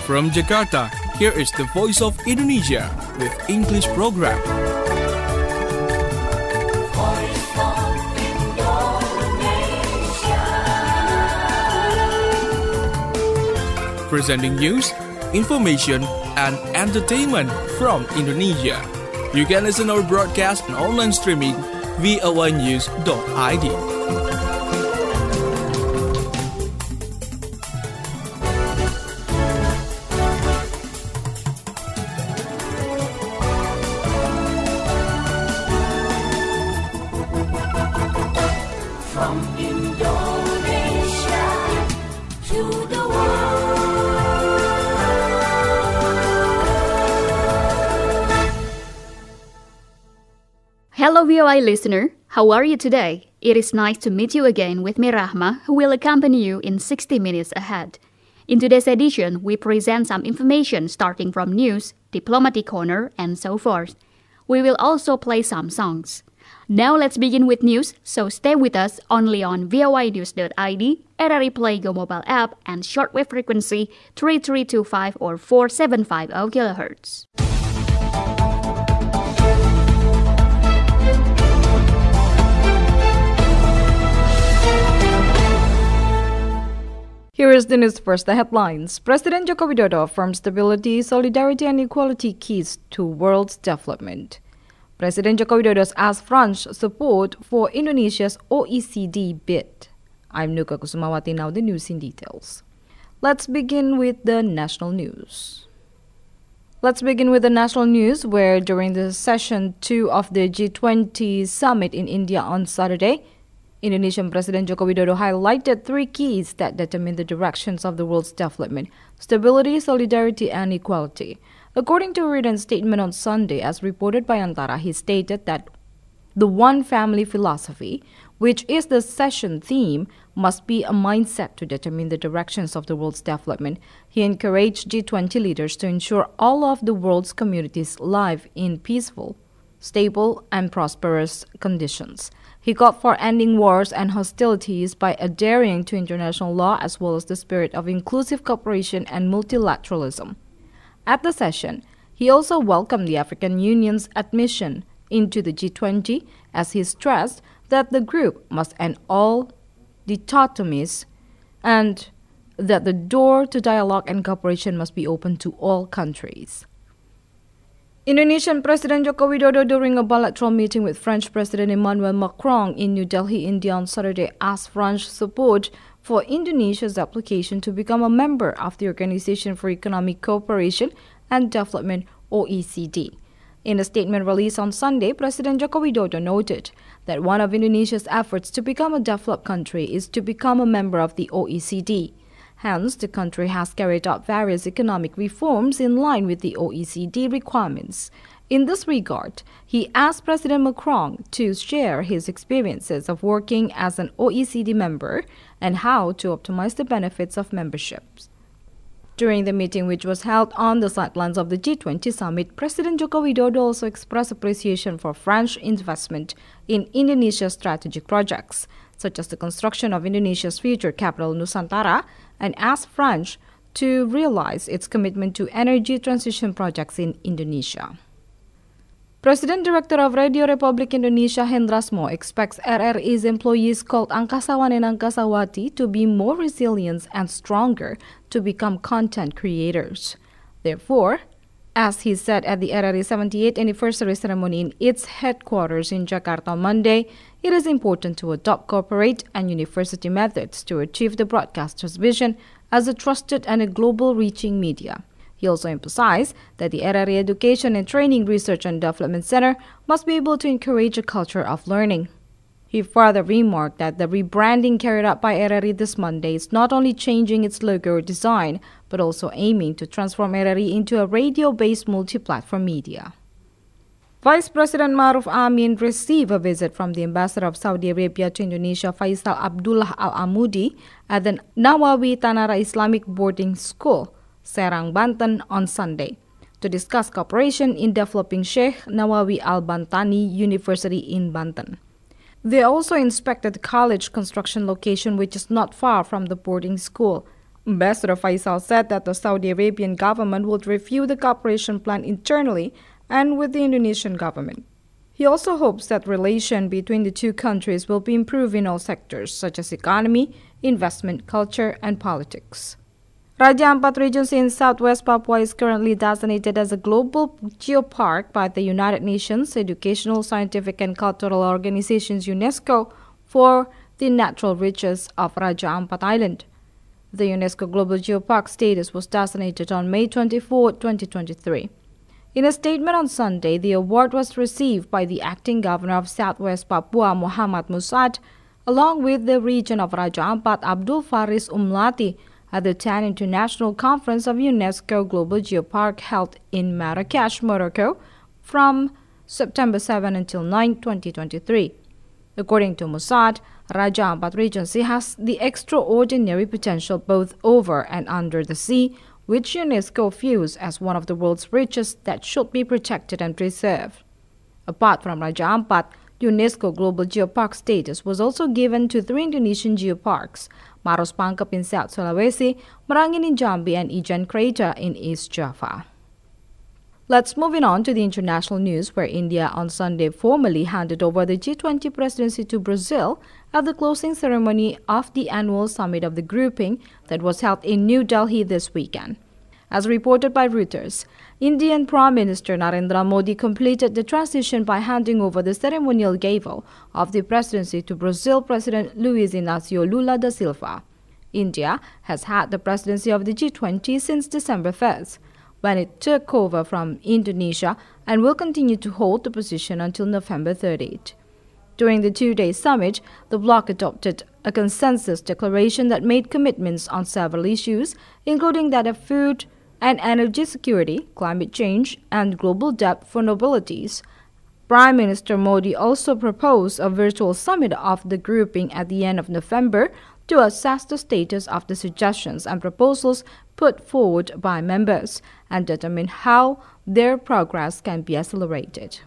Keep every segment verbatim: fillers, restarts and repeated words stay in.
From Jakarta, here is the Voice of Indonesia with English program. Voice of Indonesia. Presenting news, information, and entertainment from Indonesia. You can listen our broadcast and online streaming v o a news dot i d. From Indonesia to the world. Hello V O I listener, how are you today? It is nice to meet you again with me Rahma, who will accompany you in sixty minutes ahead. In today's edition, we present some information starting from news, diplomatic corner, and so forth. We will also play some songs. Now let's begin with news, so stay with us only on v o i news dot i d, R R I Play Go mobile app, and shortwave frequency three three two five or four seven five zero kilohertz. Here is the news first, the headlines. President Joko Widodo affirms stability, solidarity and equality keys to world's development. President Joko Widodo asked French support for Indonesia's O E C D bid. I'm Nuka Kusumawati, now the news in details. Let's begin with the national news. Let's begin with the national news, where during the session two of the G twenty summit in India on Saturday, Indonesian President Joko Widodo highlighted three keys that determine the directions of the world's development: stability, solidarity, and equality. According to a written statement on Sunday, as reported by Antara, he stated that the one family philosophy, which is the session theme, must be a mindset to determine the directions of the world's development. He encouraged G twenty leaders to ensure all of the world's communities live in peaceful, stable, and prosperous conditions. He called for ending wars and hostilities by adhering to international law as well as the spirit of inclusive cooperation and multilateralism. At the session, he also welcomed the African Union's admission into the G twenty, as he stressed that the group must end all dichotomies and that the door to dialogue and cooperation must be open to all countries. Indonesian President Joko Widodo, during a bilateral meeting with French President Emmanuel Macron in New Delhi, India on Saturday, asked French support for Indonesia's application to become a member of the Organization for Economic Cooperation and Development, O E C D. In a statement released on Sunday, President Joko Widodo noted that one of Indonesia's efforts to become a developed country is to become a member of the O E C D. Hence, the country has carried out various economic reforms in line with the O E C D requirements. In this regard, he asked President Macron to share his experiences of working as an O E C D member and how to optimize the benefits of memberships. During the meeting, which was held on the sidelines of the G twenty summit, President Joko Widodo also expressed appreciation for French investment in Indonesia's strategic projects, such as the construction of Indonesia's future capital, Nusantara, and asked France to realize its commitment to energy transition projects in Indonesia. President Director of Radio Republik Indonesia, Hendra Smo, expects R R I's employees called Angkasawan and Angkasawati to be more resilient and stronger to become content creators. Therefore, as he said at the R R I seventy-eighth anniversary ceremony in its headquarters in Jakarta on Monday, it is important to adopt corporate and university methods to achieve the broadcaster's vision as a trusted and a global reaching media. He also emphasized that the R R I Education and Training Research and Development Center must be able to encourage a culture of learning. He further remarked that the rebranding carried out by R R I this Monday is not only changing its logo or design, but also aiming to transform R R I into a radio-based multi-platform media. Vice President Maruf Amin received a visit from the ambassador of Saudi Arabia to Indonesia, Faisal Abdullah Al-Amudi, at the Nawawi Tanara Islamic Boarding School, Serang, Banten, on Sunday, to discuss cooperation in developing Sheikh Nawawi Al-Bantani University in Banten. They also inspected the college construction location, which is not far from the boarding school. Ambassador Faisal said that the Saudi Arabian government would review the cooperation plan internally and with the Indonesian government. He also hopes that relation between the two countries will be improved in all sectors such as economy, investment, culture, and politics. Raja Ampat Regency in southwest Papua is currently designated as a global geopark by the United Nations Educational, Scientific and Cultural Organizations UNESCO for the natural riches of Raja Ampat Island. The UNESCO Global Geopark status was designated on May twenty-fourth, twenty twenty-three. In a statement on Sunday, the award was received by the acting governor of Southwest Papua, Muhammad Musad, along with the region of Raja Ampat, Abdul Faris Umlati, at the tenth International Conference of UNESCO Global Geopark held in Marrakesh, Morocco, from September seventh until ninth, twenty twenty-three. According to Musad, Raja Ampat Regency has the extraordinary potential both over and under the sea, which UNESCO views as one of the world's richest that should be protected and preserved. Apart from Raja Ampat, UNESCO Global Geopark status was also given to three Indonesian geoparks, Maros Pangkep in South Sulawesi, Merangin in Jambi, and Ijen Crater in East Java. Let's move on to the international news, where India on Sunday formally handed over the G twenty presidency to Brazil at the closing ceremony of the annual summit of the grouping that was held in New Delhi this weekend. As reported by Reuters, Indian Prime Minister Narendra Modi completed the transition by handing over the ceremonial gavel of the presidency to Brazil President Luiz Inácio Lula da Silva. India has had the presidency of the G twenty since December first, when it took over from Indonesia, and will continue to hold the position until November thirtieth. During the two-day summit, the bloc adopted a consensus declaration that made commitments on several issues, including that of food and energy security, climate change, and global debt vulnerabilities. Prime Minister Modi also proposed a virtual summit of the grouping at the end of November to assess the status of the suggestions and proposals put forward by members and determine how their progress can be accelerated.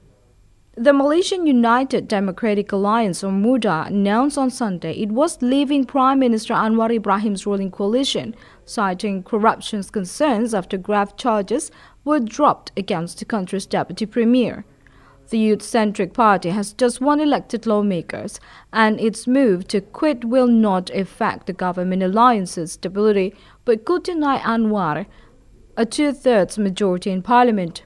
The Malaysian United Democratic Alliance, or MUDA, announced on Sunday it was leaving Prime Minister Anwar Ibrahim's ruling coalition, citing corruption concerns after grave charges were dropped against the country's deputy premier. The youth-centric party has just one elected lawmakers, and its move to quit will not affect the government alliance's stability, but could deny Anwar a two-thirds majority in parliament,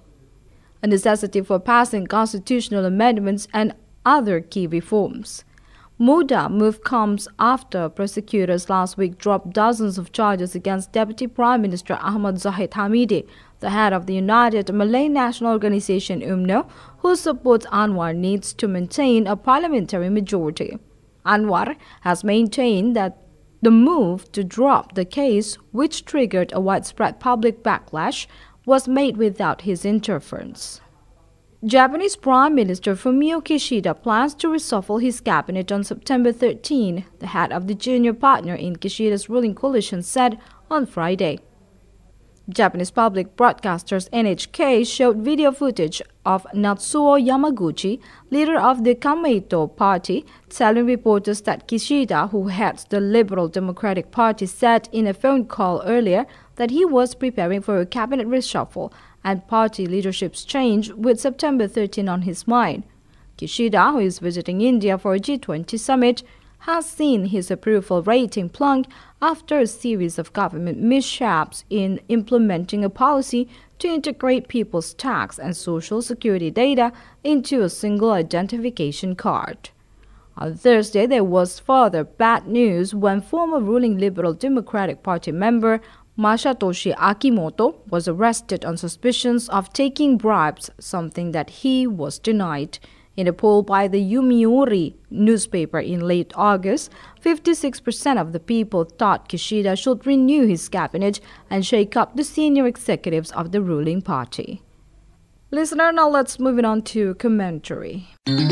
a necessity for passing constitutional amendments and other key reforms. MUDA move comes after prosecutors last week dropped dozens of charges against Deputy Prime Minister Ahmad Zahid Hamidi, the head of the United Malay National Organization U M N O, who supports Anwar needs to maintain a parliamentary majority. Anwar has maintained that the move to drop the case, which triggered a widespread public backlash, was made without his interference. Japanese Prime Minister Fumio Kishida plans to reshuffle his cabinet on September thirteenth, the head of the junior partner in Kishida's ruling coalition said on Friday. Japanese public broadcasters N H K showed video footage of Natsuo Yamaguchi, leader of the Kameito party, telling reporters that Kishida, who heads the Liberal Democratic Party, said in a phone call earlier that he was preparing for a cabinet reshuffle and party leadership's change with September thirteenth on his mind. Kishida, who is visiting India for a G twenty summit, has seen his approval rating plunge after a series of government mishaps in implementing a policy to integrate people's tax and social security data into a single identification card. On Thursday, there was further bad news when former ruling Liberal Democratic Party member Masatoshi Akimoto was arrested on suspicions of taking bribes, something that he was denied. In a poll by the Yomiuri newspaper in late August, fifty-six percent of the people thought Kishida should renew his cabinet and shake up the senior executives of the ruling party. Listener, now let's move it on to commentary.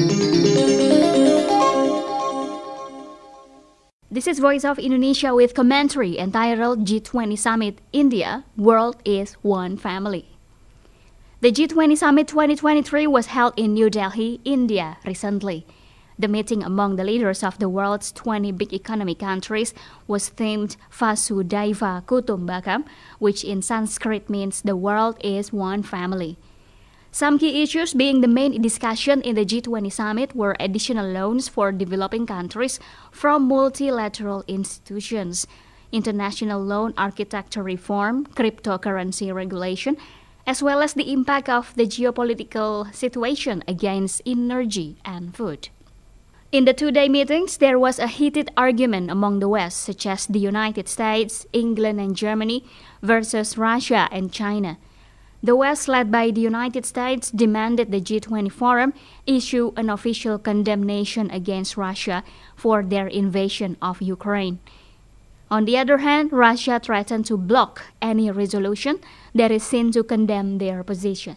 This is Voice of Indonesia with commentary entitled G twenty Summit India, World is One Family. The G twenty Summit twenty twenty-three was held in New Delhi, India, recently. The meeting among the leaders of the world's twenty big economic countries was themed Vasudhaiva Kutumbakam, which in Sanskrit means the world is one family. Some key issues being the main discussion in the G twenty summit were additional loans for developing countries from multilateral institutions, international loan architecture reform, cryptocurrency regulation, as well as the impact of the geopolitical situation against energy and food. In the two-day meetings, there was a heated argument among the West, such as the United States, England and Germany versus Russia and China. The West, led by the United States, demanded the G twenty forum issue an official condemnation against Russia for their invasion of Ukraine. On the other hand, Russia threatened to block any resolution that is seen to condemn their position.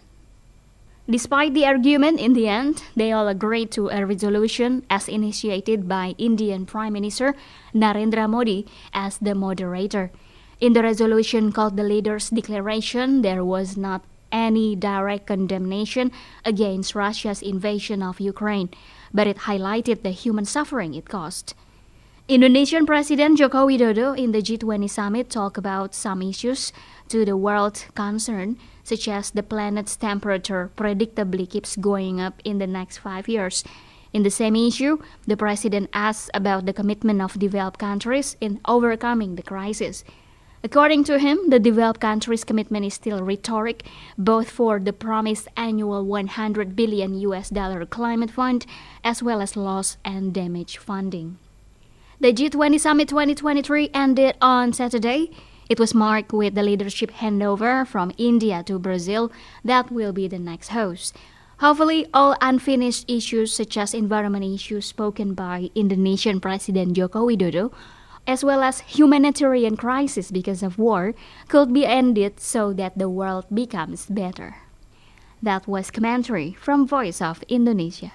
Despite the argument, in the end, they all agreed to a resolution as initiated by Indian Prime Minister Narendra Modi as the moderator. In the resolution called the Leaders' Declaration, there was not any direct condemnation against Russia's invasion of Ukraine, but it highlighted the human suffering it caused. Indonesian President Joko Widodo in the G twenty summit talked about some issues to the world concern, such as the planet's temperature predictably keeps going up in the next five years. In the same issue, the president asked about the commitment of developed countries in overcoming the crisis. According to him, the developed countries' commitment is still rhetoric, both for the promised annual one hundred billion U S dollar climate fund as well as loss and damage funding. The G twenty Summit twenty twenty-three ended on Saturday. It was marked with the leadership handover from India to Brazil that will be the next host. Hopefully, all unfinished issues such as environment issues spoken by Indonesian President Joko Widodo, as well as humanitarian crisis because of war, could be ended so that the world becomes better. That was commentary from Voice of Indonesia.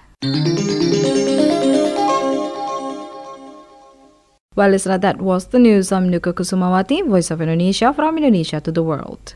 Well, listener, that was the news. I'm Nuka Kusumawati, Voice of Indonesia, from Indonesia to the world.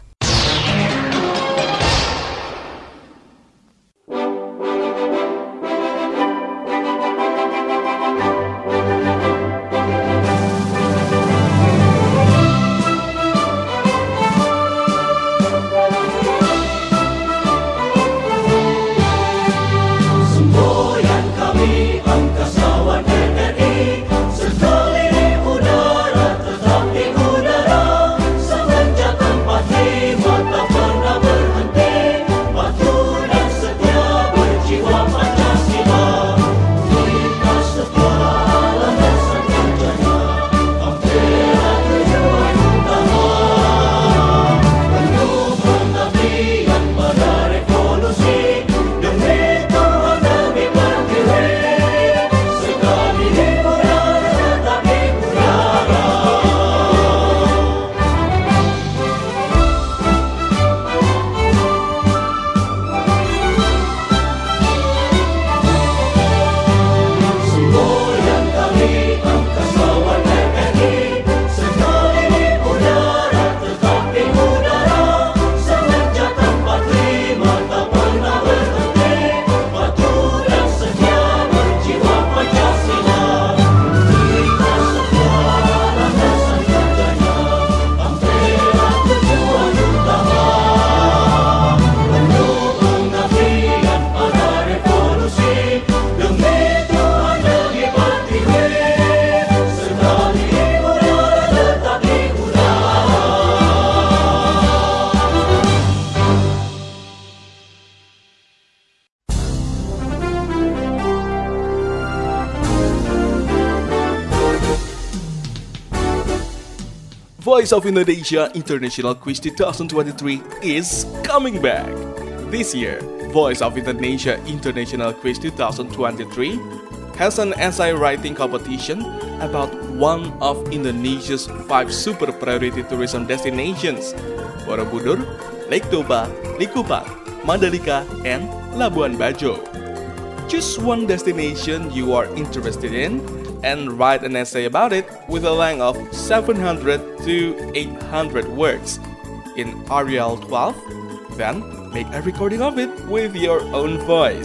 Voice of Indonesia International Quiz twenty twenty-three is coming back. This year, Voice of Indonesia International Quiz twenty twenty-three has an essay writing competition about one of Indonesia's five super priority tourism destinations: Borobudur, Lake Toba, Likupang, Mandalika, and Labuan Bajo. Choose one destination you are interested in and write an essay about it with a length of seven hundred to eight hundred words in Arial twelve. Then make a recording of it with your own voice.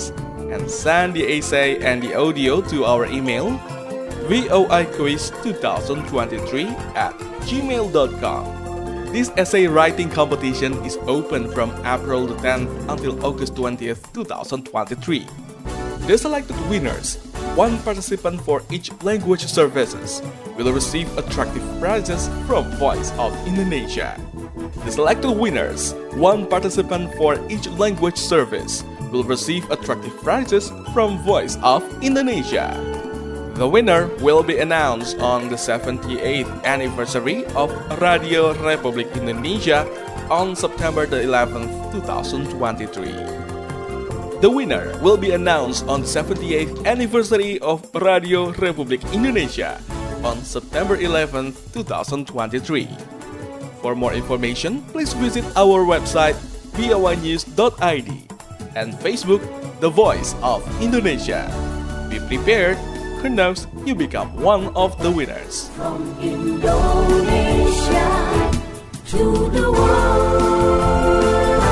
and send the essay and the audio to our email voiquiz twenty twenty-three at gmail dot com. This essay writing competition is open from April the tenth until August twentieth, twenty twenty-three. The selected winners, one participant for each language services, will receive attractive prizes from Voice of Indonesia. The selected winners, one participant for each language service, will receive attractive prizes from Voice of Indonesia. The winner will be announced on the seventy-eighth anniversary of Radio Republik Indonesia on September the eleventh, twenty twenty-three. The winner will be announced on the seventy-eighth anniversary of Radio Republik Indonesia on September eleventh, twenty twenty-three. For more information, please visit our website v o i news dot i d and Facebook The Voice of Indonesia. Be prepared, who knows, you become one of the winners. From Indonesia to the world.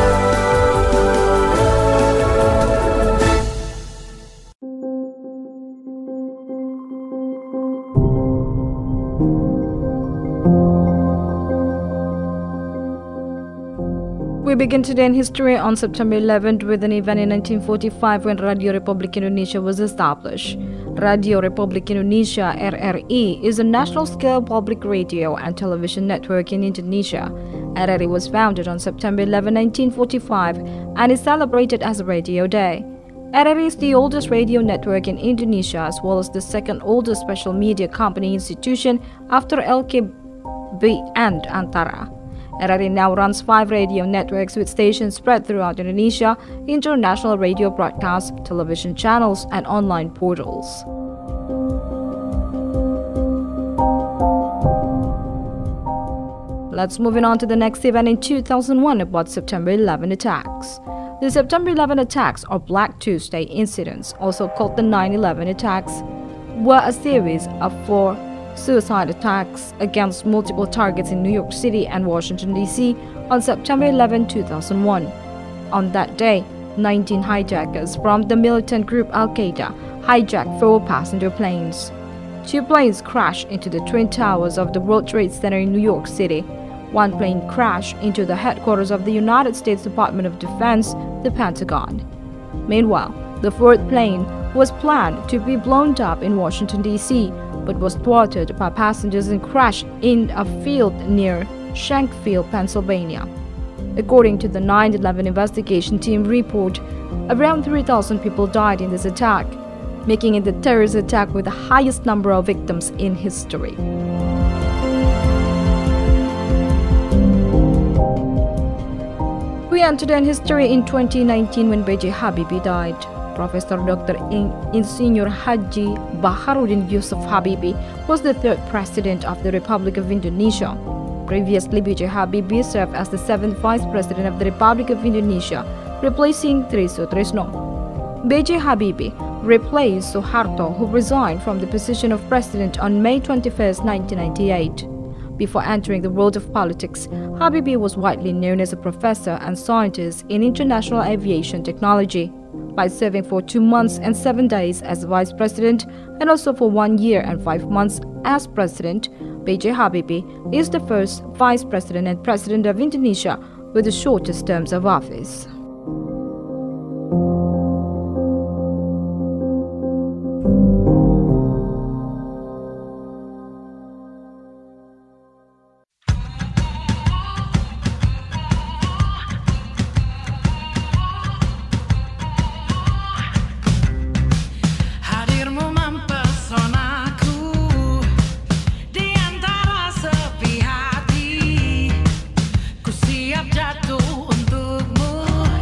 We begin today in history on September eleventh with an event in nineteen forty-five when Radio Republik Indonesia was established. Radio Republik Indonesia R R I is a national-scale public radio and television network in Indonesia. R R I was founded on September eleventh, nineteen forty-five and is celebrated as a Radio Day. R R I is the oldest radio network in Indonesia as well as the second oldest special media company institution after L K B and Antara. R R I now runs five radio networks with stations spread throughout Indonesia, international radio broadcasts, television channels, and online portals. Let's move on to the next event in two thousand one about September eleventh attacks. The September eleventh attacks, or Black Tuesday incidents, also called the nine eleven attacks, were a series of four suicide attacks against multiple targets in New York City and Washington, D C on September eleventh, two thousand one. On that day, nineteen hijackers from the militant group Al-Qaeda hijacked four passenger planes. Two planes crashed into the Twin Towers of the World Trade Center in New York City. One plane crashed into the headquarters of the United States Department of Defense, the Pentagon. Meanwhile, the fourth plane was planned to be blown up in Washington, D C, but was thwarted by passengers and crashed in a field near Shankfield, Pennsylvania. According to the nine eleven investigation team report, around three thousand people died in this attack, making it the terrorist attack with the highest number of victims in history. We entered in history in twenty nineteen when B J Habibie died. Professor Doctor Insinyur Haji Baharudin Yusuf Habibie was the third president of the Republic of Indonesia. Previously, B J Habibie served as the seventh vice president of the Republic of Indonesia, replacing Tri Sutrisno. B J Habibie replaced Suharto, who resigned from the position of president on May twenty-first, nineteen ninety-eight. Before entering the world of politics, Habibie was widely known as a professor and scientist in international aviation technology. By serving for two months and seven days as vice president and also for one year and five months as president, B J Habibie is the first vice president and president of Indonesia with the shortest terms of office. Jatuh untukmu.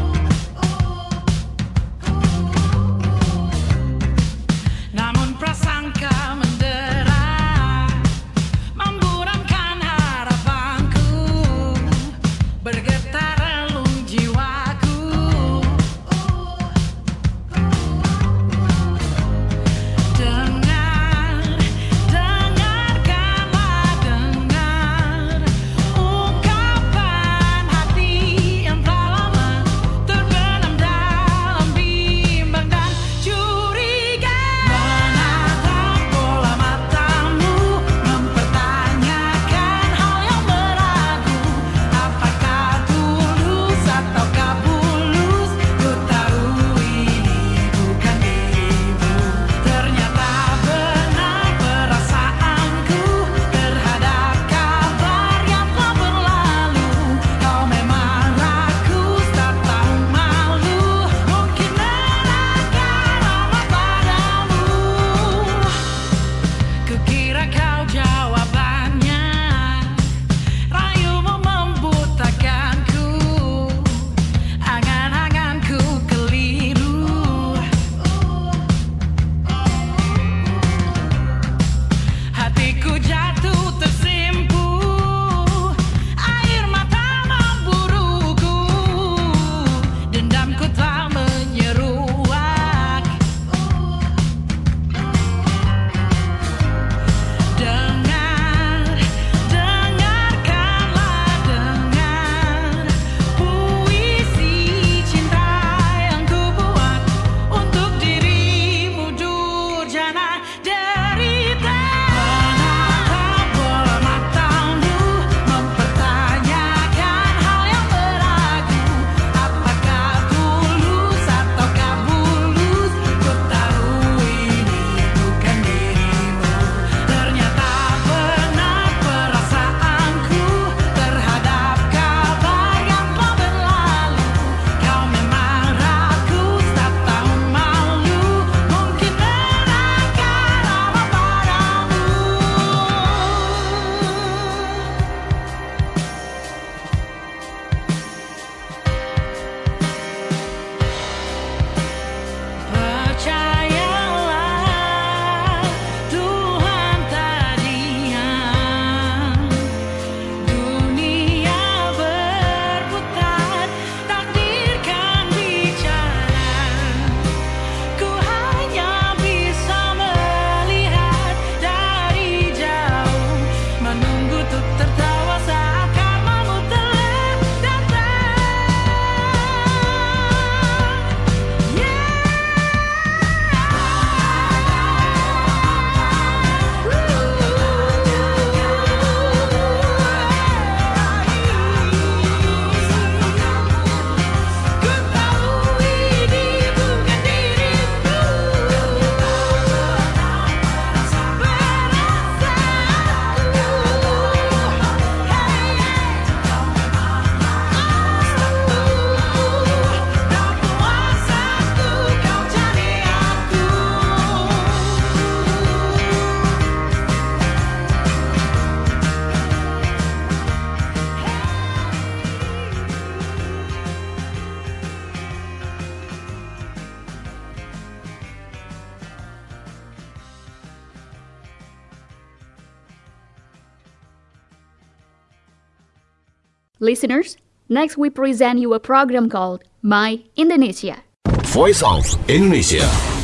Listeners, next we present you a program called My Indonesia. Voice of Indonesia.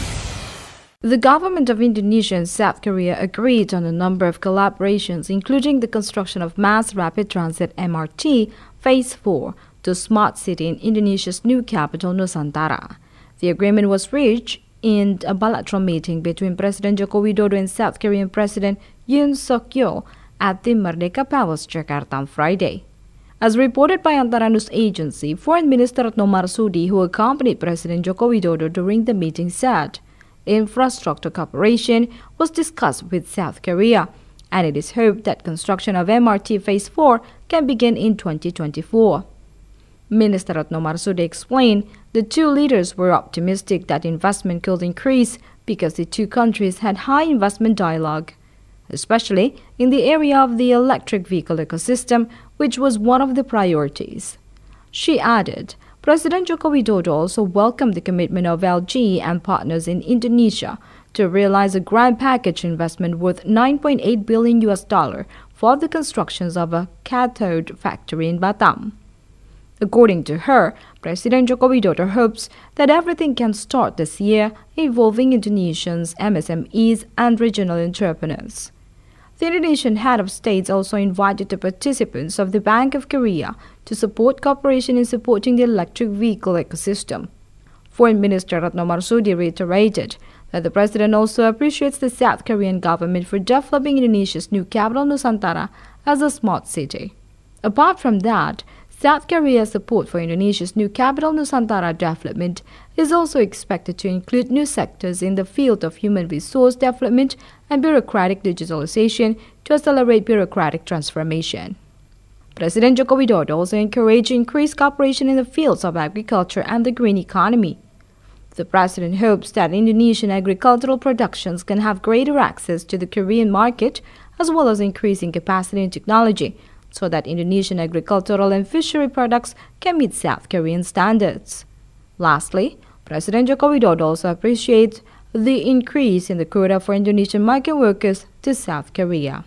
The government of Indonesia and South Korea agreed on a number of collaborations, including the construction of Mass Rapid Transit M R T Phase four to Smart City in Indonesia's new capital, Nusantara. The agreement was reached in a bilateral meeting between President Joko Widodo and South Korean President Yoon Suk-yeol at the Merdeka Palace, Jakarta on Friday. As reported by Antara News Agency, Foreign Minister Retno Marsudi, who accompanied President Joko Widodo during the meeting, said infrastructure cooperation was discussed with South Korea, and it is hoped that construction of M R T Phase four can begin in twenty twenty-four. Minister Retno Marsudi explained the two leaders were optimistic that investment could increase because the two countries had high investment dialogue, especially in the area of the electric vehicle ecosystem, which was one of the priorities. She added, President Joko Widodo also welcomed the commitment of L G and partners in Indonesia to realize a grand package investment worth nine point eight billion U S dollar for the constructions of a cathode factory in Batam. According to her, President Joko Widodo hopes that everything can start this year, involving Indonesians, M S M Es, and regional entrepreneurs. The Indonesian head of state also invited the participants of the Bank of Korea to support cooperation in supporting the electric vehicle ecosystem. Foreign Minister Retno Marsudi reiterated that the president also appreciates the South Korean government for developing Indonesia's new capital Nusantara as a smart city. Apart from that, South Korea's support for Indonesia's new capital Nusantara development is also expected to include new sectors in the field of human resource development and bureaucratic digitalization to accelerate bureaucratic transformation. President Joko Widodo also encouraged increased cooperation in the fields of agriculture and the green economy. The president hopes that Indonesian agricultural productions can have greater access to the Korean market, as well as increasing capacity and technology, so that Indonesian agricultural and fishery products can meet South Korean standards. Lastly, President Joko Widodo also appreciates the increase in the quota for Indonesian migrant workers to South Korea.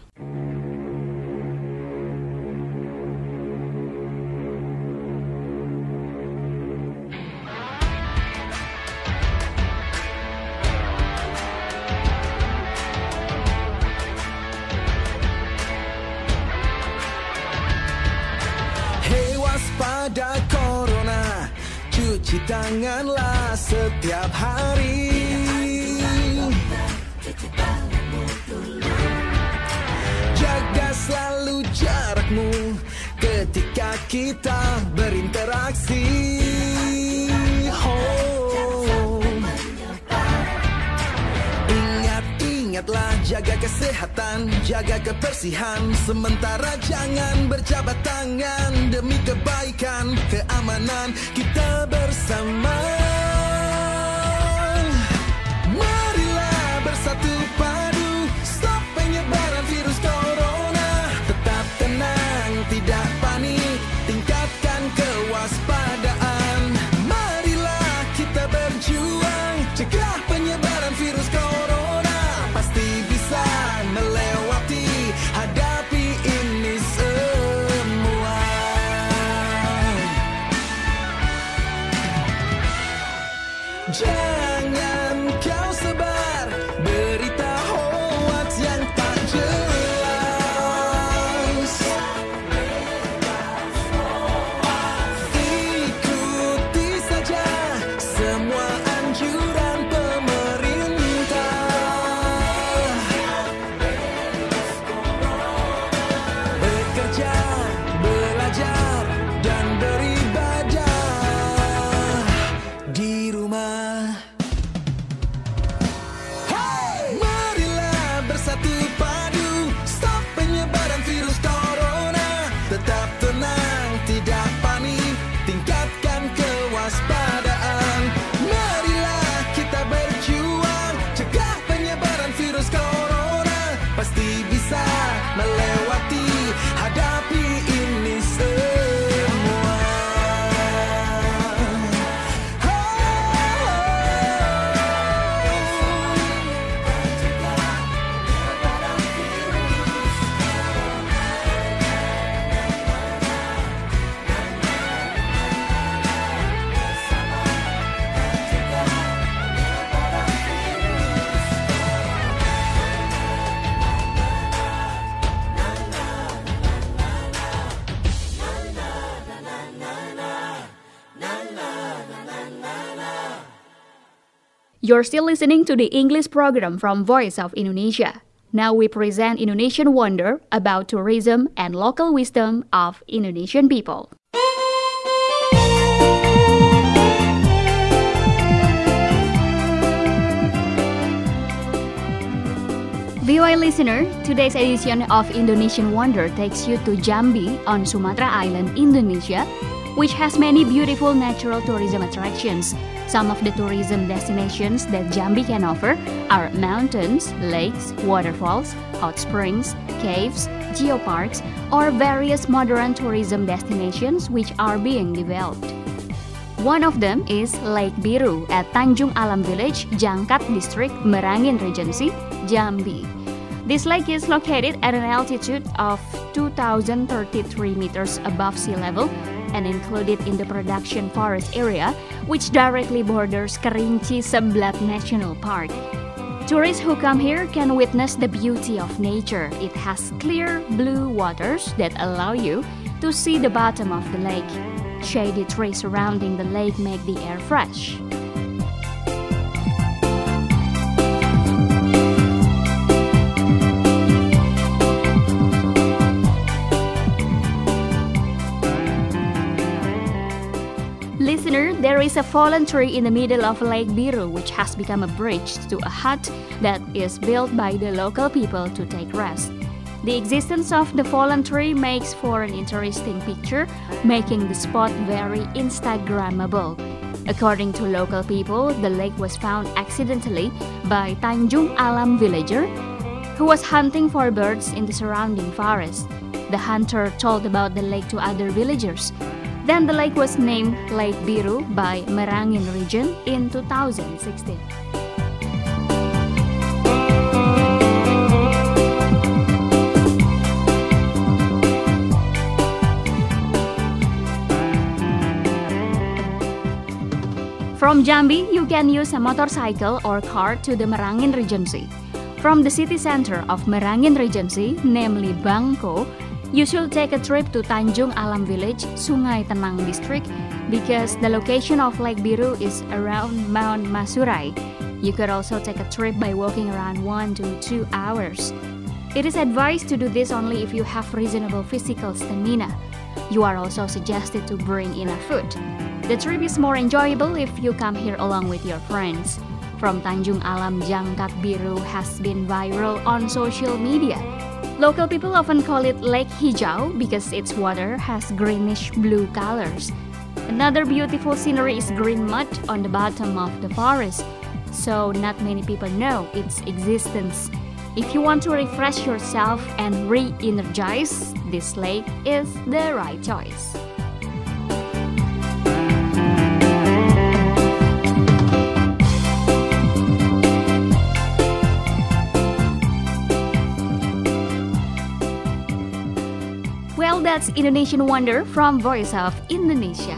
Hey, waspada corona, cuci tanganlah setiap hari. Jaga selalu jarakmu ketika kita berinteraksi. Oh. Ingat, ingatlah jaga kesehatan, jaga kebersihan. Sementara jangan berjabat tangan demi kebaikan, keamanan kita bersama. Marilah bersatu padu, stop penyebaran virus corona. Tetap tenang, tidak panik, tingkatkan kewaspadaan. Marilah kita berjuang, cegah penyebaran virus corona. Pasti bisa melewati, hadapi ini semua. You're still listening to the English program from Voice of Indonesia. Now we present Indonesian Wonder about tourism and local wisdom of Indonesian people. V O A listener, today's edition of Indonesian Wonder takes you to Jambi on Sumatra Island, Indonesia, which has many beautiful natural tourism attractions. Some of the tourism destinations that Jambi can offer are mountains, lakes, waterfalls, hot springs, caves, geoparks, or various modern tourism destinations which are being developed. One of them is Lake Biru at Tanjung Alam Village, Jangkat District, Merangin Regency, Jambi. This lake is located at an altitude of two thousand thirty-three meters above sea level and included in the production forest area, which directly borders Kerinci Seblat National Park. Tourists who come here can witness the beauty of nature. It has clear blue waters that allow you to see the bottom of the lake. Shady trees surrounding the lake make the air fresh. Listener, there is a fallen tree in the middle of Lake Biru which has become a bridge to a hut that is built by the local people to take rest. The existence of the fallen tree makes for an interesting picture, making the spot very Instagrammable. According to local people, the lake was found accidentally by Tanjung Alam villager who was hunting for birds in the surrounding forest. The hunter told about the lake to other villagers. Then the lake was named Lake Biru by Merangin region in two thousand sixteen. From Jambi, you can use a motorcycle or car to the Merangin Regency. From the city center of Merangin Regency, namely Bangko, you should take a trip to Tanjung Alam Village, Sungai Tenang District, because the location of Lake Biru is around Mount Masurai. You could also take a trip by walking around one to two hours. It is advised to do this only if you have reasonable physical stamina. You are also suggested to bring enough food. The trip is more enjoyable if you come here along with your friends. From Tanjung Alam, Jangkat Biru has been viral on social media. Local people often call it Lake Hijau because its water has greenish-blue colors. Another beautiful scenery is green mud on the bottom of the forest, so not many people know its existence. If you want to refresh yourself and re-energize, this lake is the right choice. Well, that's Indonesian Wonder from Voice of Indonesia.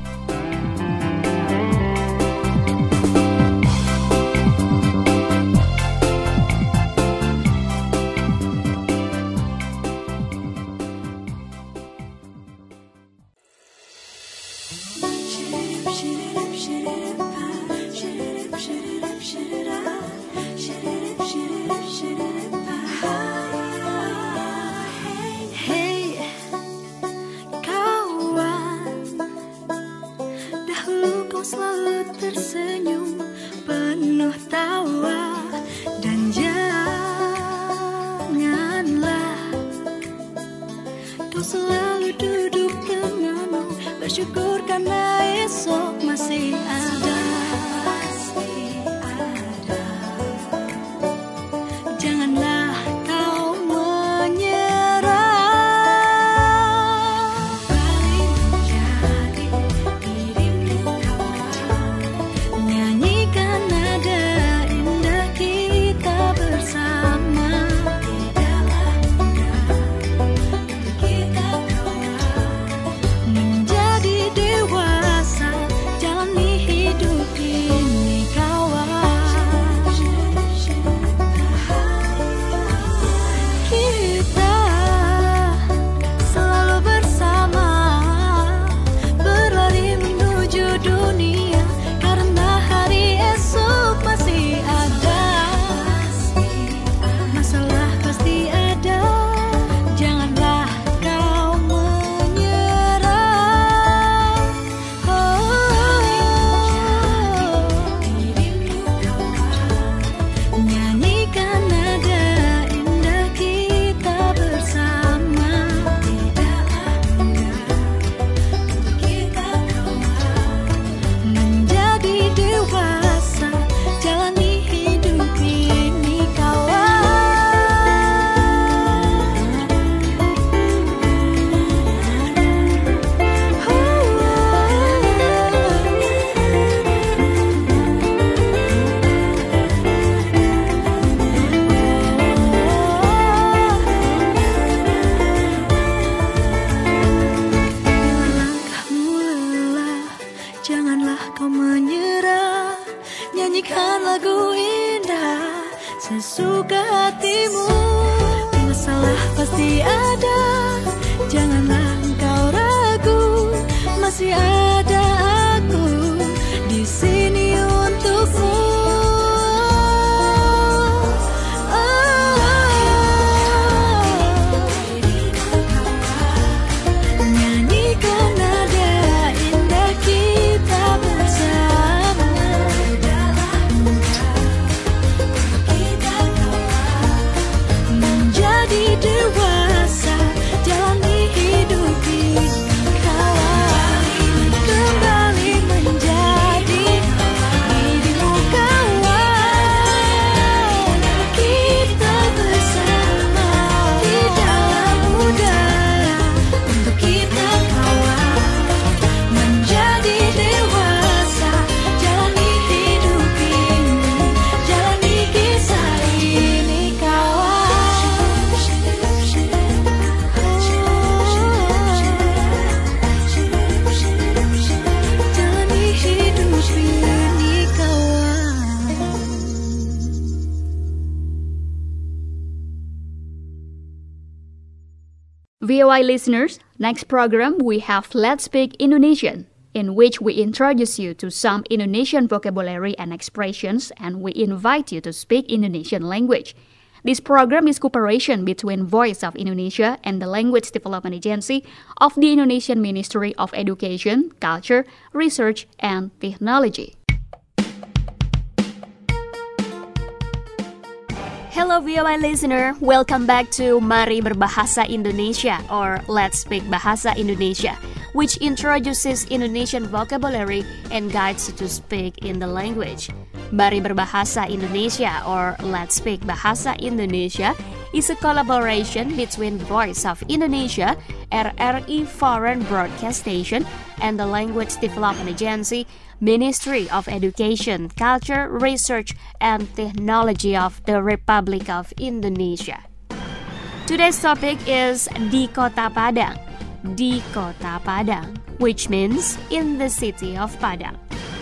Selalu tersenyum penuh tawa dan janganlah kau selalu duduk denganmu bersyukur karena esok masih ada. Janganlah kau menyerah. Menjadi dewasa sesuka hatimu. Masalah pasti ada, janganlah engkau ragu. Masih ada aku di sini untukmu. V O I listeners, next program we have Let's Speak Indonesian, in which we introduce you to some Indonesian vocabulary and expressions, and we invite you to speak Indonesian language. This program is cooperation between Voice of Indonesia and the Language Development Agency of the Indonesian Ministry of Education, Culture, Research, and Technology. Hello V O I listener, welcome back to Mari Berbahasa Indonesia or Let's Speak Bahasa Indonesia, which introduces Indonesian vocabulary and guides you to speak in the language. Mari Berbahasa Indonesia or Let's Speak Bahasa Indonesia is a collaboration between Voice of Indonesia, R R I Foreign Broadcast Station, and the Language Development Agency, Ministry of Education, Culture, Research, and Technology of the Republic of Indonesia. Today's topic is Di Kota Padang. Di Kota Padang, which means in the city of Padang.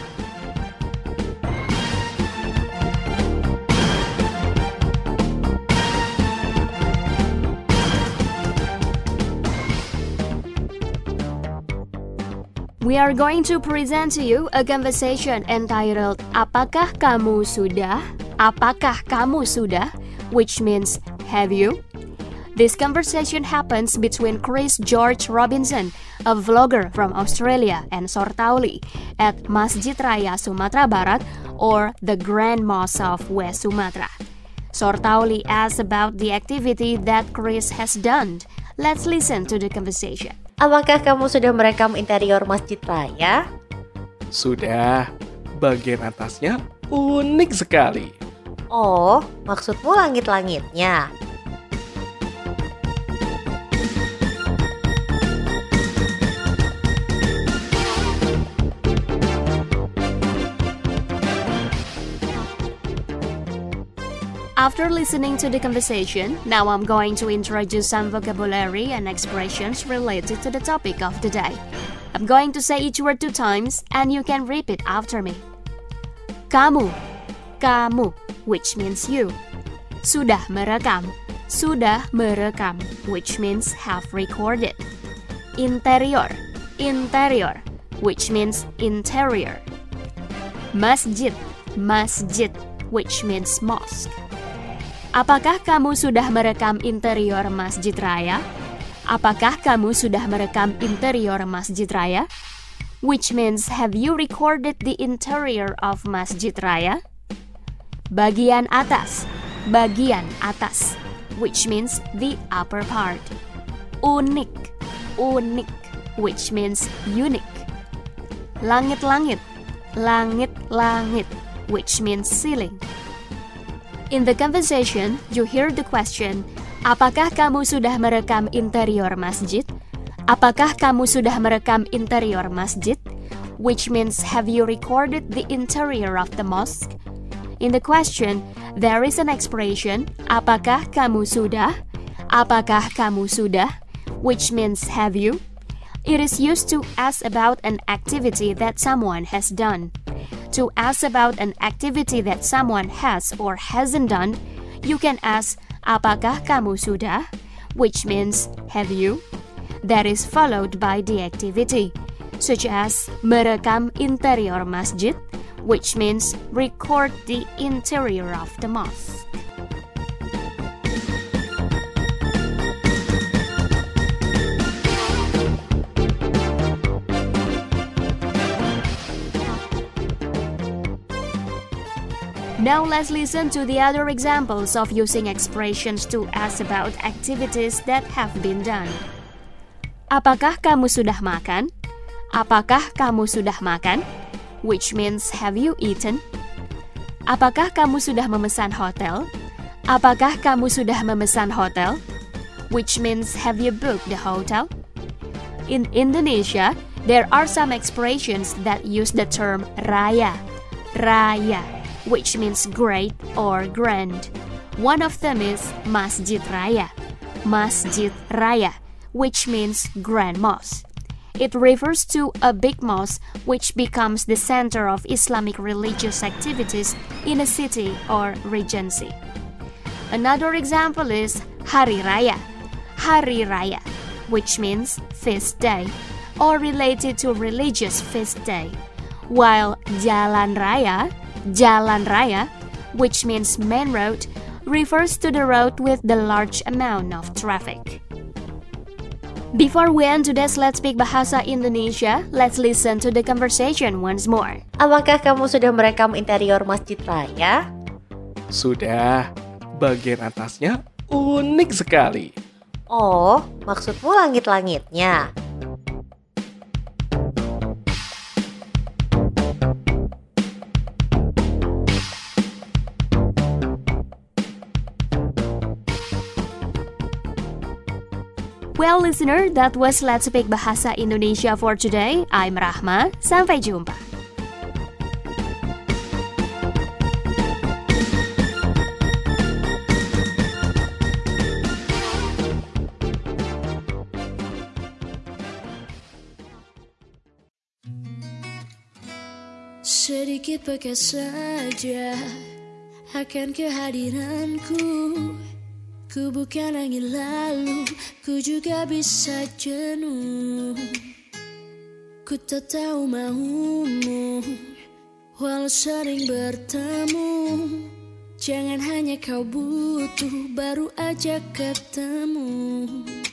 We are going to present to you a conversation entitled Apakah kamu sudah? Apakah kamu sudah? Which means have you? This conversation happens between Chris George Robinson, a vlogger from Australia, and Sortauli at Masjid Raya Sumatra Barat or the Grand Mosque of West Sumatra. Sortauli asks about the activity that Chris has done. Let's listen to the conversation. Apakah kamu sudah merekam interior Masjid Raya? Sudah, bagian atasnya unik sekali. Oh, maksudmu langit-langitnya? After listening to the conversation, now I'm going to introduce some vocabulary and expressions related to the topic of the day. I'm going to say each word two times and you can repeat after me. Kamu, kamu, which means you. Sudah merekam, sudah merekam, which means have recorded. Interior, interior, which means interior. Masjid, masjid, which means mosque. Apakah kamu sudah merekam interior Masjid Raya? Apakah kamu sudah merekam interior Masjid Raya? Which means, have you recorded the interior of Masjid Raya? Bagian atas, bagian atas, which means the upper part. Unik, unik, which means unique. Langit-langit, langit-langit, which means ceiling. In the conversation, you hear the question, apakah kamu sudah merekam interior masjid? Apakah kamu sudah merekam interior masjid? Which means, have you recorded the interior of the mosque? In the question, there is an expression, apakah kamu sudah? Apakah kamu sudah? Which means, have you? It is used to ask about an activity that someone has done. To ask about an activity that someone has or hasn't done, you can ask, apakah kamu sudah? Which means, have you? That is followed by the activity, such as merekam interior masjid, which means record the interior of the mosque. Now let's listen to the other examples of using expressions to ask about activities that have been done. Apakah kamu sudah makan? Apakah kamu sudah makan? Which means have you eaten? Apakah kamu sudah memesan hotel? Apakah kamu sudah memesan hotel? Which means have you booked the hotel? In Indonesia, there are some expressions that use the term raya. Raya, which means great or grand. One of them is Masjid Raya. Masjid Raya, which means grand mosque. It refers to a big mosque which becomes the center of Islamic religious activities in a city or regency. Another example is Hari Raya. Hari Raya, which means feast day or related to religious feast day. While Jalan Raya, Jalan Raya, which means main road, refers to the road with the large amount of traffic. Before we end today's Let's Speak Bahasa Indonesia, let's listen to the conversation once more. Apakah kamu sudah merekam interior Masjid Raya? Sudah, bagian atasnya unik sekali. Oh, maksudmu langit-langitnya? Well, listener, that was Let's Speak Bahasa Indonesia for today. I'm Rahma. Sampai jumpa. Sedikit bekas saja akan kehadiranku. Ku bukan angin lalu, ku juga bisa jenuh. Ku tak tahu maumu, walau sering bertemu. Jangan hanya kau butuh, baru aja ketemu.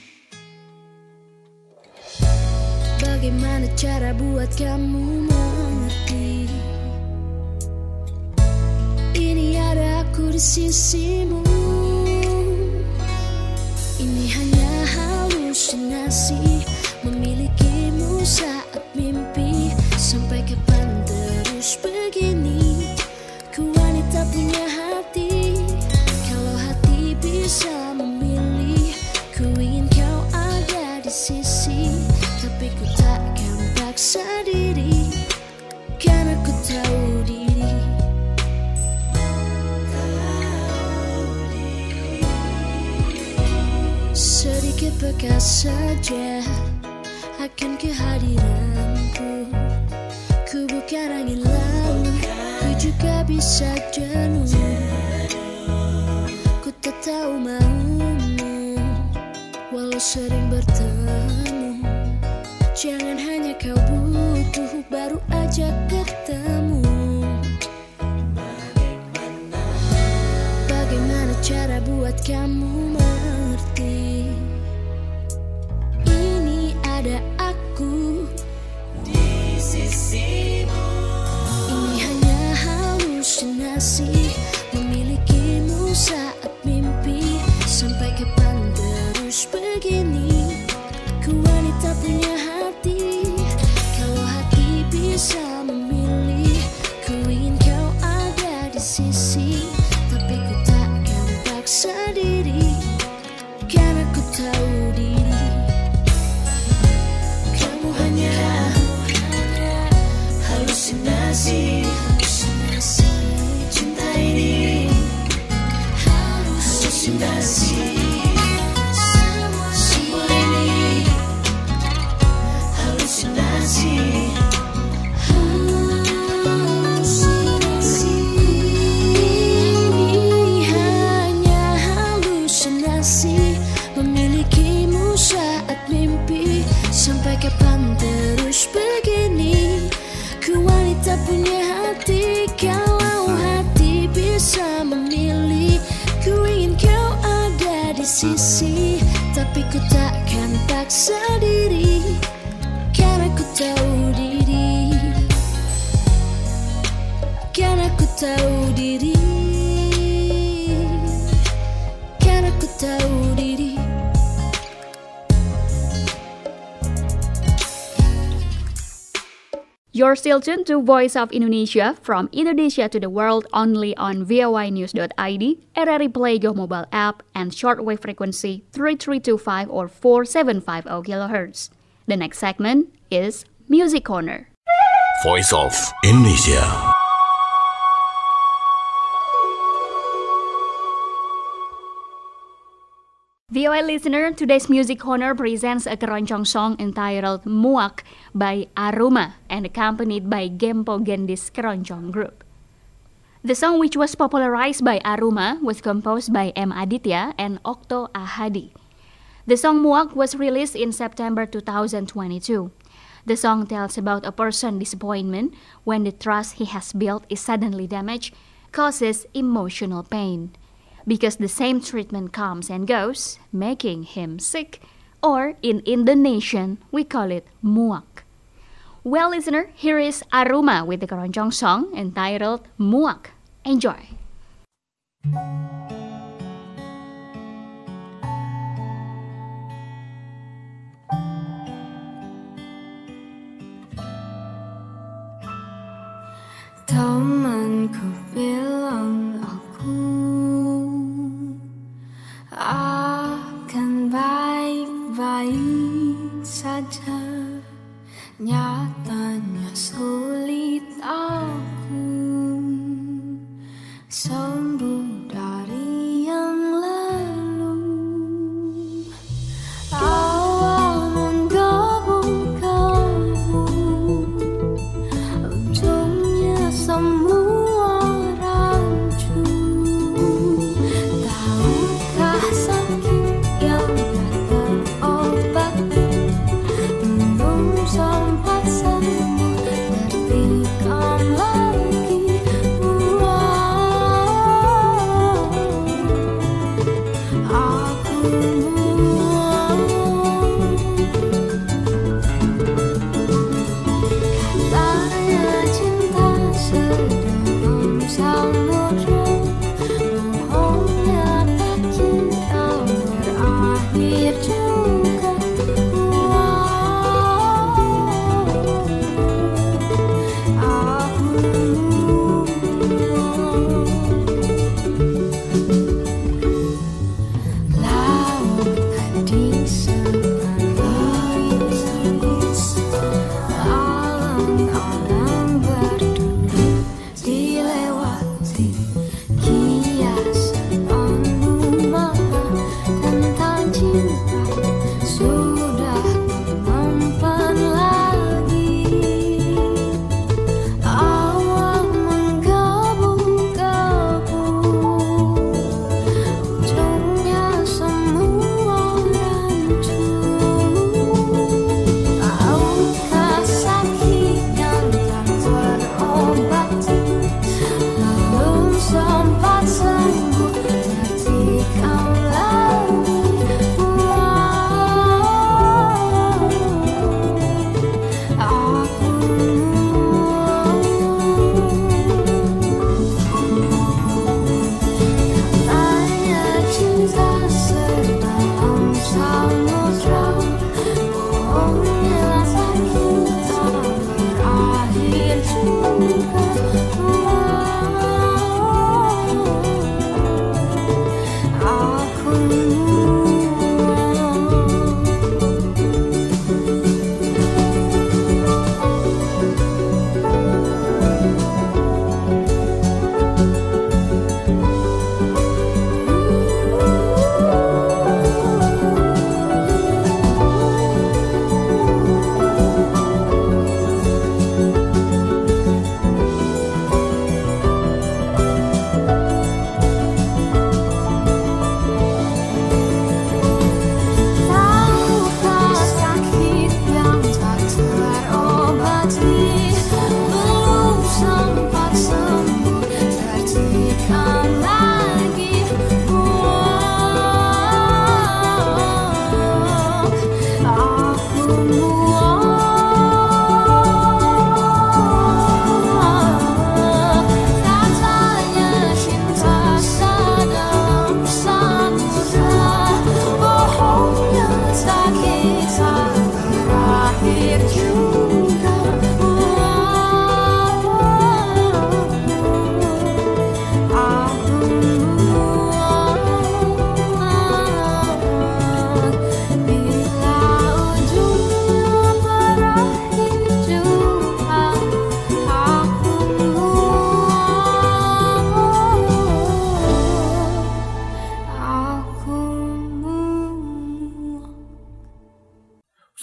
Bagaimana cara buat kamu mengerti? Ini ada aku di sisimu. Ini hanya halusinasi, memilikimu saat mimpi. Sampai kapan terus begini? Ku wanita punya hati, kalau hati bisa memilih. Ku ingin kau ada di sisi, tapi ku takkan paksa diri, karena ku tahu diri. Sedikit bekas saja akan kehadiranku. Ku bukan angin lalu, ku juga bisa jenuh. Ku tak tahu maumu, walau sering bertemu. Jangan hanya kau butuh, baru aja ketemu. Bagaimana cara buat kamu mengerti? Ini ada aku di sisimu. Ini hanya halusinasi, memilikimu saat mimpi. Sampai kapan terus begini? Ku wanita punya hati, kalau hati bisa memilih. Ku ingin kau ada di sisi, tapi ku takkan paksa diri, karena ku tahu diri. paksa diri, karena ku tahu diri, karena ku tahu diri, karena ku tahu diri. You're still tuned to Voice of Indonesia, from Indonesia to the world, only on V O I News dot I D, R R I Play Go mobile app, and shortwave frequency three three two five or four seven five zero kilohertz. The next segment is Music Corner. Voice of Indonesia. V O I listener, today's Music Corner presents a keroncong song entitled Muak by Aruma and accompanied by Gempo Gendis Keroncong Group. The song, which was popularized by Aruma, was composed by M. Aditya and Okto Ahadi. The song Muak was released in September two thousand twenty-two. The song tells about a person's disappointment when the trust he has built is suddenly damaged, causes emotional pain. Because the same treatment comes and goes, making him sick, or in Indonesian, we call it muak. Well, listener, here is Aruma with the keroncong song entitled Muak. Enjoy! Temanku bilang aku akan baik-baik saja, nyatanya sulit aku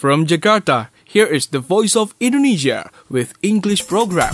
From Jakarta, here is the Voice of Indonesia with English program.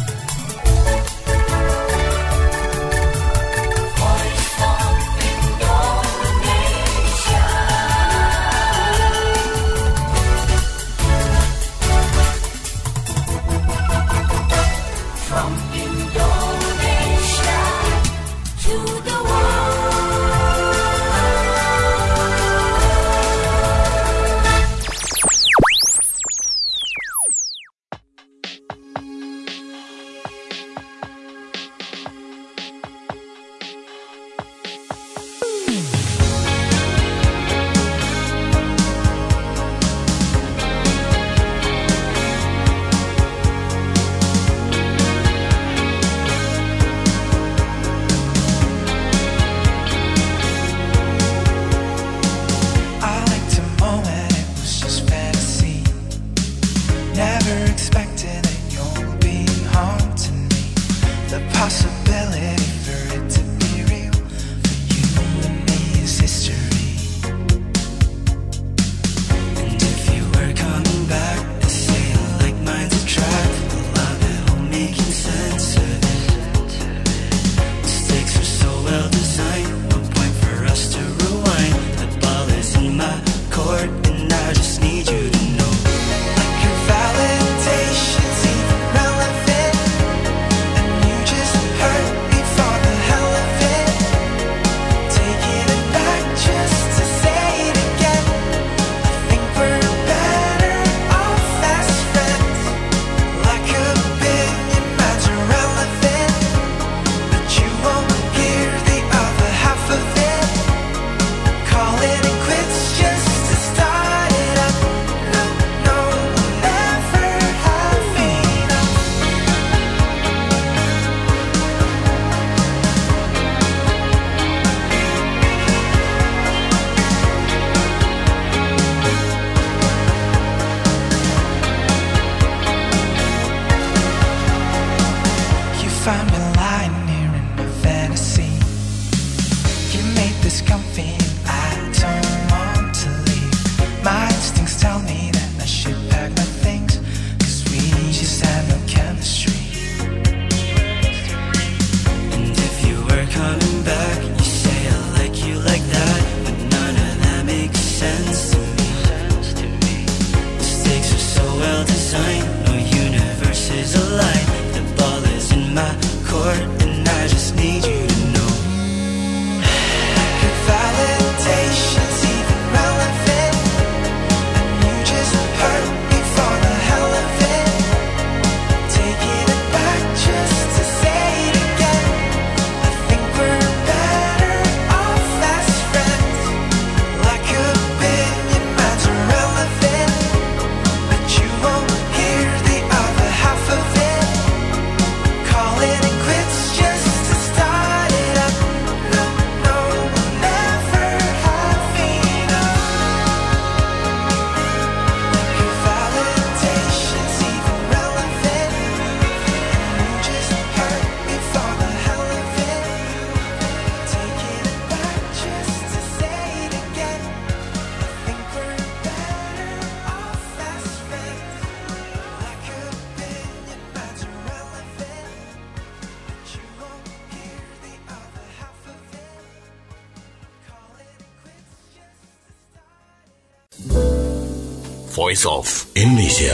Voice of Indonesia.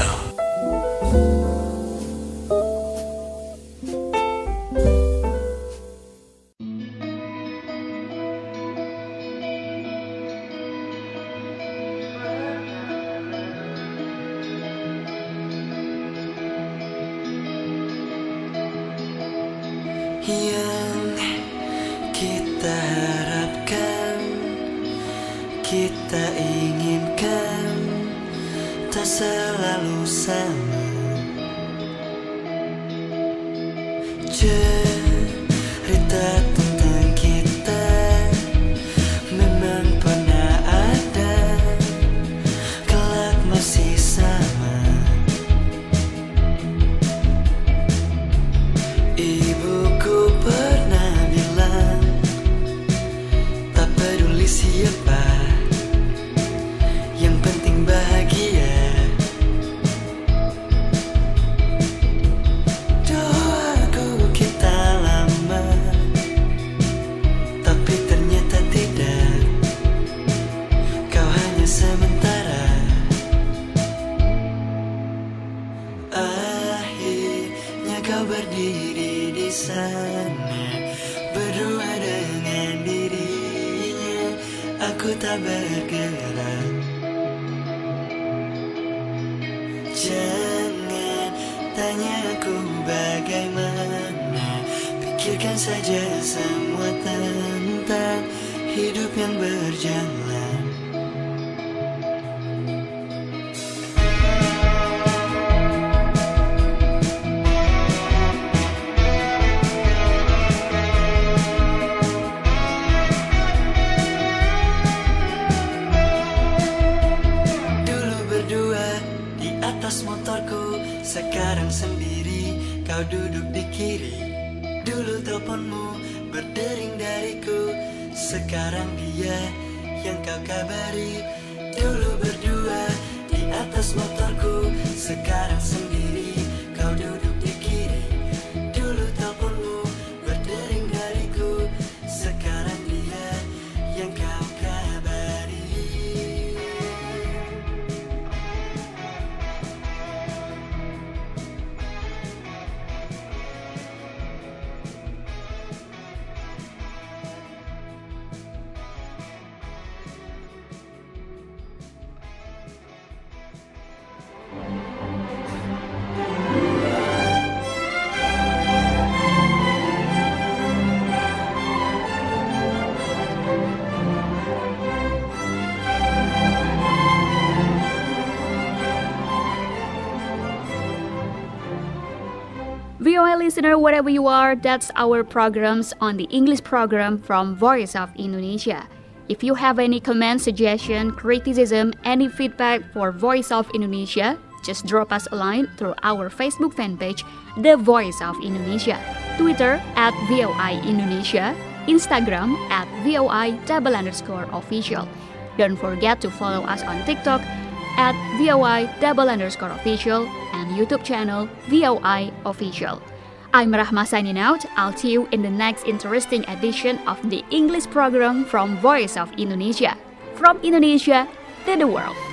Yang kita harapkan, kita inginkan, tak selalu sama. Cerita tentang kita memang pernah ada, kelak masih sama. Ibuku pernah bilang, tak peduli siapa, yang penting bahagia. ku tak bergerak. Jangan tanya aku bagaimana, pikirkan saja semua tentang hidup yang berjalan. Motorku sekarang sendiri, kau duduk di kiri. Dulu teleponmu berdering dariku, sekarang dia yang kau kabari. Dulu berdua di atas motorku, sekarang sendiri, kau duduk di kiri. Dulu teleponmu berdering dariku, sekarang dia yang kau kabari. V O A listener, wherever you are, that's our programs on the English program from Voice of Indonesia. If you have any comment, suggestion, criticism, any feedback for Voice of Indonesia, just drop us a line through our Facebook fan page, The Voice of Indonesia, Twitter at V O I Indonesia, Instagram at V O I double underscore official. Don't forget to follow us on TikTok at V O I double underscore official and YouTube channel V O I official. I'm Rahma signing out. I'll see you in the next interesting edition of the English program from Voice of Indonesia. From Indonesia to the world.